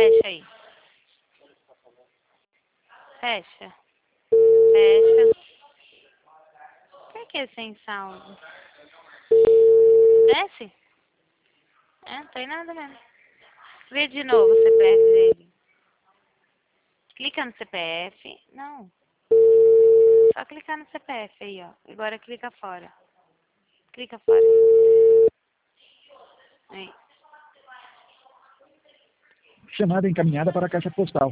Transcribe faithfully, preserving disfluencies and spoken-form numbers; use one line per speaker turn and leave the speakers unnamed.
Fecha aí. Fecha. Fecha. Por que sem saldo? Desce? É, não tem nada mesmo. Vê de novo o C P F dele. Clica no C P F. Não. Só clicar no C P F aí, ó. Agora clica fora. Clica fora. Aí.
Chamada encaminhada para a caixa postal.